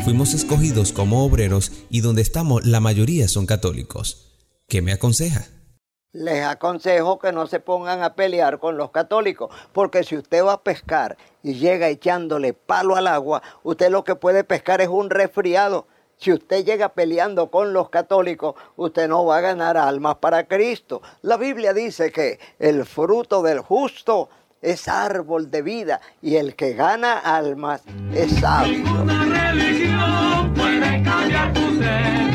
fuimos escogidos como obreros y donde estamos la mayoría son católicos. ¿Qué me aconseja? Les aconsejo que no se pongan a pelear con los católicos, porque si usted va a pescar y llega echándole palo al agua, usted lo que puede pescar es un resfriado. Si usted llega peleando con los católicos, usted no va a ganar almas para Cristo. La Biblia dice que el fruto del justo es árbol de vida y el que gana almas es sabio. Ninguna religión puede cambiar tu ser.